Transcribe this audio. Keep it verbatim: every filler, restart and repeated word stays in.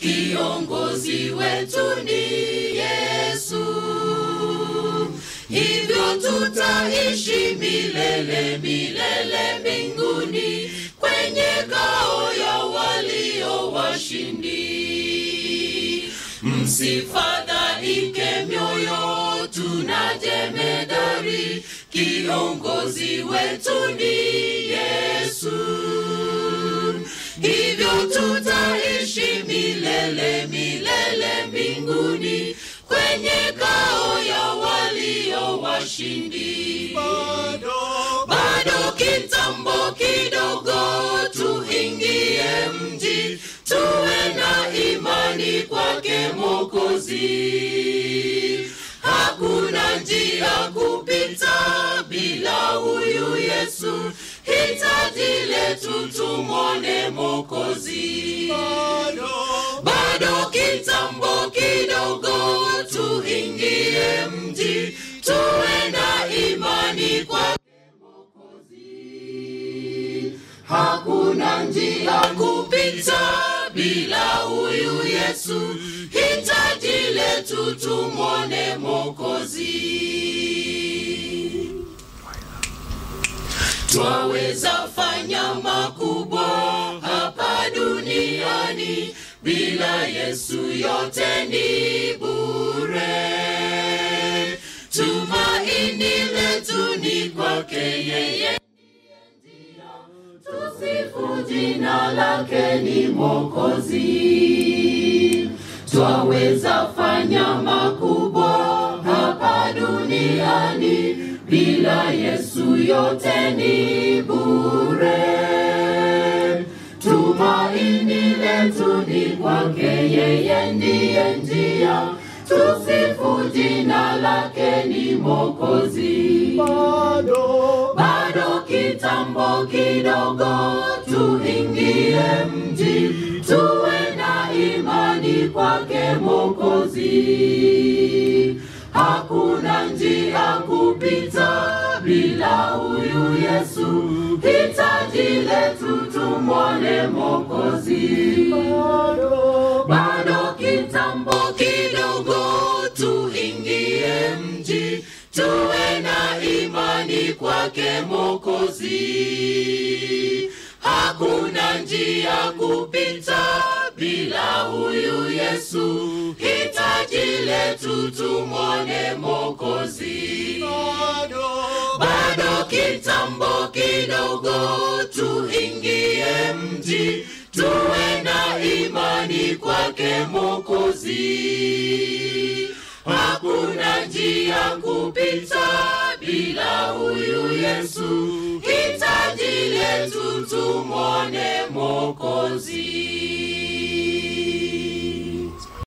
kiongozi wetu ni Yesu. Hivyo tutaishi milele milele mbinguni, kwenye kao ya walio washindi. Msifadhaike mioyo, tuna jemedari, kiongozi wetu ni Yesu. Hivyo tutaishi milele milele mbinguni, kwenye kao ya walio washindi. Bado, bado kitambo kidogo tuingie mji, tuwe na imani kwake Mwokozi. Hakuna njia kupita bila huyu Yesu, hitaji letu tumwone Mwokozi. Bado, bado kitambo kidogo tuingie mji, tuwe na imani kwake Mwokozi. Hakuna njia kupita bila huyu Yesu, hitaji letu tumwone Mwokozi. Twaweza fanya makubwa hapa duniani, bila Yesu yote ni bure. Tumaini letu ni kwake yeye, tusifu jina lake ni Mwokozi. Twaweza fanya makubwa hapa duniani, bila Yesu yote ni bure. Tumaini letu ni kwake yeye, ndiye njia, tusifu jina lake ni Mwokozi. Bado, bado kitambo kidogo tuingie mji, tuwe na imani kwake Mwokozi. Hakuna njia kupita bila huyu Yesu, hitaji letu tumwone Mwokozi. Bado, bado kitambo kidogo tuingie mji, tuwe na imani kwake Mwokozi. Hakuna njia kupita bila huyu Yesu, hitaji letu tumwone Mwokozi. Bado, bado kitambo kidogo tuingie mji, tuwe na imani kwake Mwokozi. Hakuna njia kupita bila huyu Yesu, hitaji letu tumwone Mwokozi.